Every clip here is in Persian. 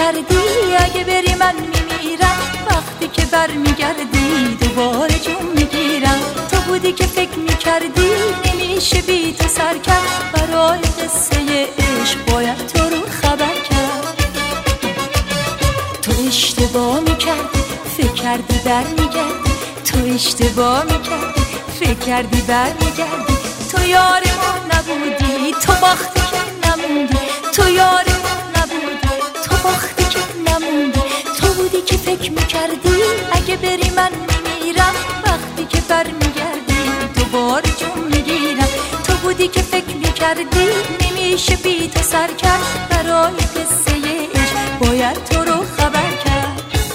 میکردی اگه بری من میمیرم، وقتی که برمیگردی دوباره جون میگیرم. تو بودی که فکر میکردی نمیشه بی تو سر کرد، برای قصه عشق باید تو رو خبر کرد. تو اشتباه میکردی فکر کردی برمیگردی، تو اشتباه میکردی فکر کردی برمیگردی. تو یار ما نبودی، تو باختی که نموندی، تو یار ما نبودی، تو باختی که نموندی. تو بودی که فکر میکردی اگه بری من میمیرم، وقتی که برمیگردی دوباره جون میگیرم. تو بودی که فکر میکردی نمیشه بی تو سر کرد، برای قصه عشق باید تو رو خبر کرد.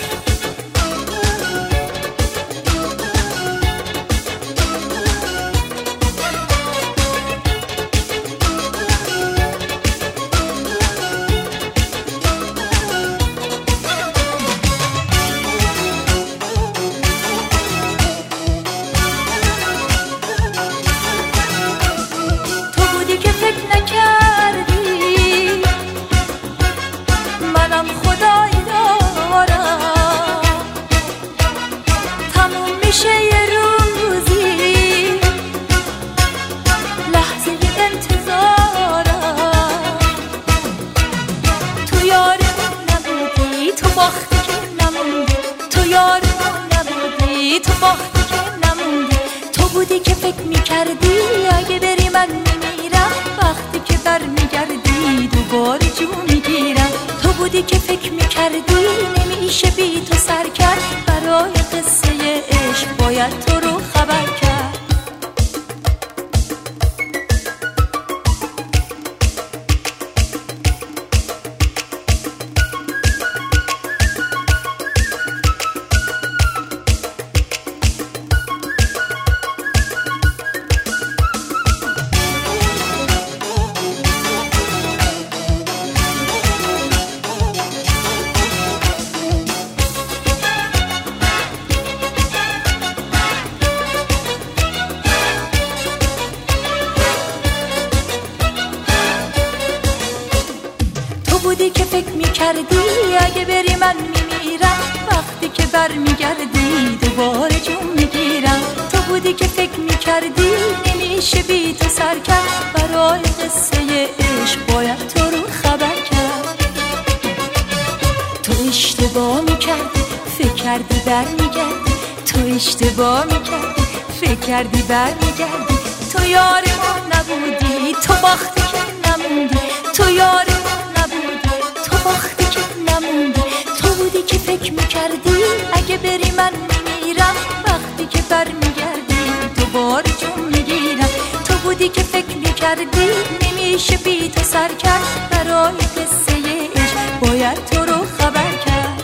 تو باختی که نموندی، تو بودی که فکر میکردی اگه بری من میمیرم، وقتی که برمیگردی دوباره جون میگیرم. تو بودی که فکر میکردی نمیشه بی تو سر کرد، برای قصه عشق باید تو رو خبر کرد. بودی که فکر میکردی اگه بری من میمیرم، وقتی که برمیگردی دوباره جون میگیرم. تو بودی که فکر میکردی نمیشه بی تو سر کرد، برای قصه عشق باید تو رو خبر کرد. تو اشتباه میکردی فکر کردی برمیگردی، تو اشتباه میکردی فکر کردی برمیگردی. تو یار ما نبودی، تو باختی که نموندی، تو یار تو بودی که فکر میکردی اگه بری من میمیرم، وقتی که برمیگردی دوباره جون میگیرم. تو بودی که فکر میکردی نمیشه بی تو سر کرد، برای قصه عشق باید تو رو خبر کرد.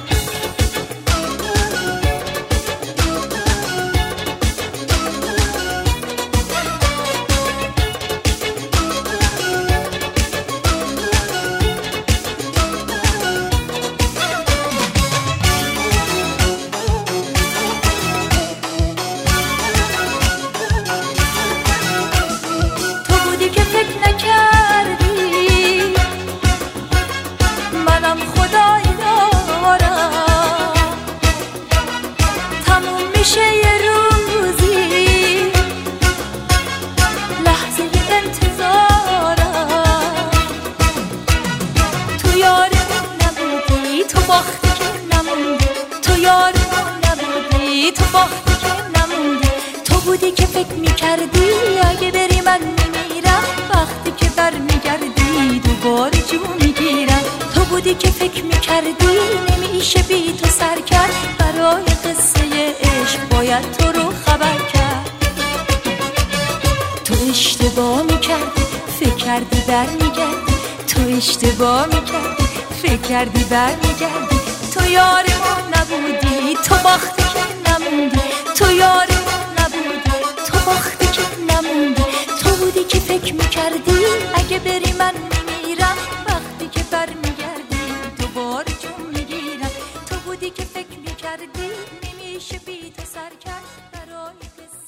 تو باختی که نموندی، تو بودی که فکر میکردی اگه بری من میمیرم، وقتی که برمیگردی دوباره جون میگیرم. تو بودی که فکر میکردی نمیشه بی تو سر کرد، برای قصه عشق باید تو رو خبر کرد. تو اشتباه میکردی فکر کردی برمیگردی، تو اشتباه میکردی فکر کردی برمیگردی. تو یار ما نبودی، تو باختی که نموندی، تو یار ما نبودی، تو باختی که نموندی. تو بودی که فکر میکردی اگه بری من میمیرم، وقتی که برمیگردی دوباره جون میگیرم. تو بودی که فکر میکردی نمیشه بی تو سر کرد، برای